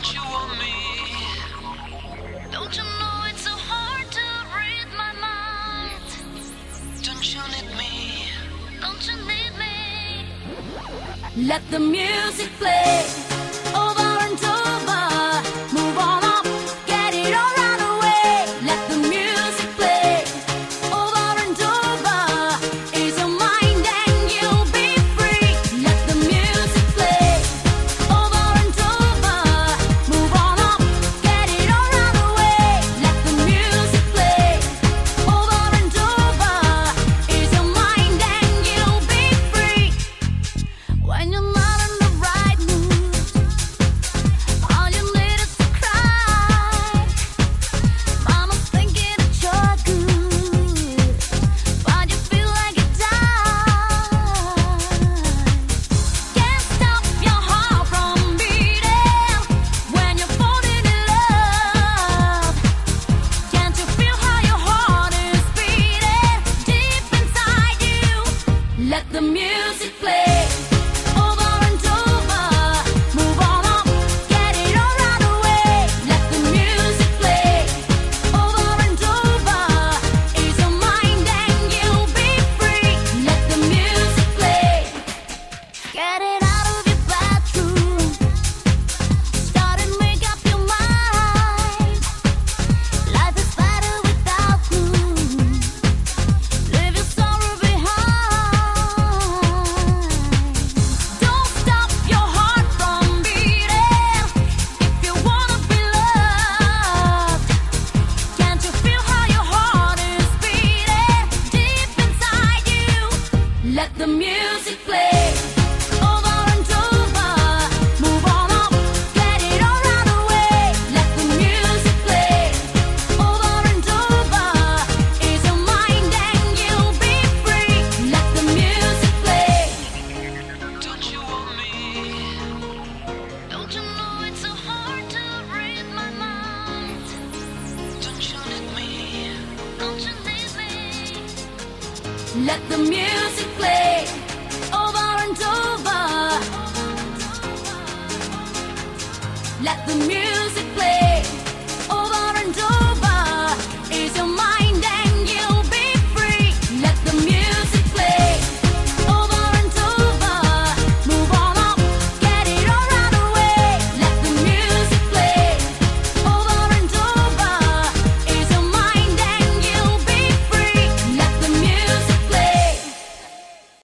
Don't you want me? Don't you know it's so hard to read my mind? Don't you need me? Don't you need me? Let the music play over and over. Move on up, get it all right away. Let the music play over and over. Ease your mind and you'll be free. Let the music play over and over. Move on up, get it all right away. Let the music play over and over. Ease your mind and you'll be free. When you're not in the right mood, all you need is to cry. Mama's thinking that you're good, but you feel like you die. Can't stop your heart from beating when you're falling in love. Can't you feel how your heart is beating deep inside you? Let the music play over and over. Move on up, get it all right away. Let the music play over and over. Ease your mind and you'll be free. Let the music play. Get it out of your bathroom. Start and make up your mind. Life is better without gloom. Leave your sorrow behind. Don't stop your heart from beating if you wanna be loved. Can't you feel how your heart is beating deep inside you? Let the music play over and over. Move on up, get it all right away. Let the music play over and over. Ease your mind and you'll be free. Let the music play. Don't you want me? Don't you know it's so hard to read my mind? Don't you need me? Don't you need me? Let the music play over and over. Let the music